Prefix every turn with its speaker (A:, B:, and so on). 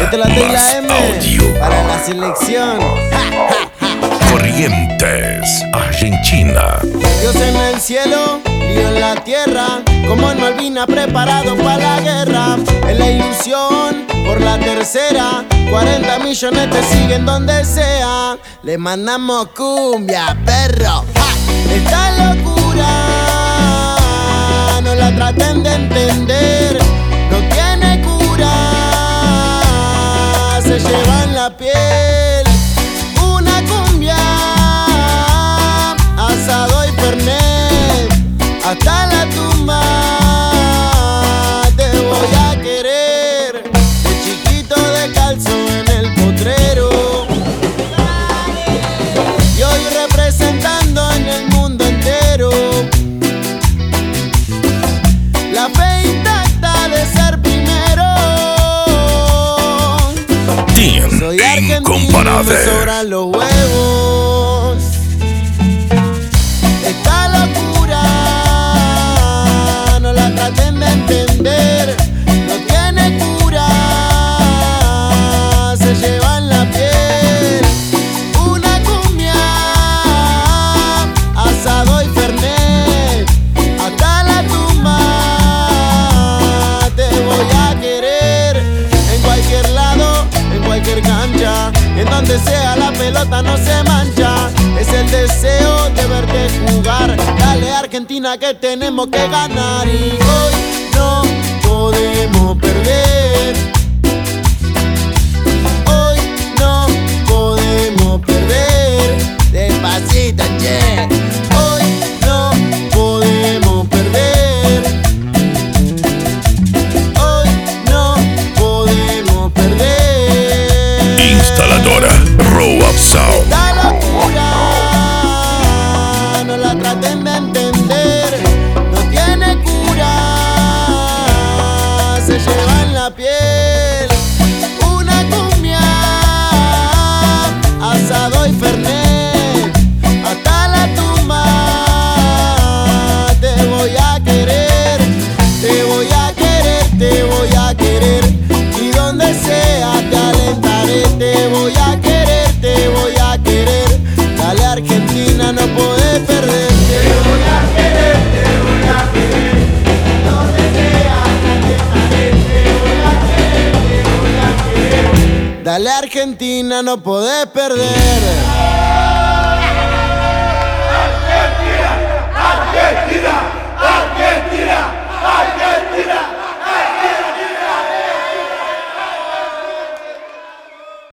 A: Esto la T y la
B: más
A: M
B: audio.
A: para la selección.
B: Corrientes, Argentina.
A: Dios en el cielo, Dios en la tierra, como en Malvinas preparado para la guerra. En la ilusión, por la tercera, 40 millones te siguen donde sea. Le mandamos cumbia, perro. Esta locura, no la traten de entender, no tiene cura, se lleva en la piel una cumbia, asado y fernet, hasta la tumba te voy a querer, de chiquito descalzo en el potrero, y hoy representando en el mundo entero la fe intacta de ser primero. Soy argentino y me sobran los huevos. Esta locura no la traten de entender, no tiene cura, se lleva en la piel una cumbia, asado y fernet, hasta la tumba te voy a querer, en cualquier lado, en cualquier cancha, en donde sea la pelota no se mancha, es el deseo de verte jugar, dale Argentina que tenemos que ganar y hoy no podemos perder, hoy no podemos perder, despacito che, hoy no podemos perder, hoy no podemos perder.
B: Instaladora Row Up Sound.
A: Esta locura no la traten de entender, no tiene cura, se lleva en la piel una cumbia, asado y fernet, hasta la tumba te voy a querer, te voy a querer, te voy a querer, y donde sea te alentaré, te voy a querer, te voy a querer, dale Argentina no podés perder, te voy a querer, te voy a querer, donde sea te alentaré, te voy a querer, te voy a querer, dale Argentina no podés perder.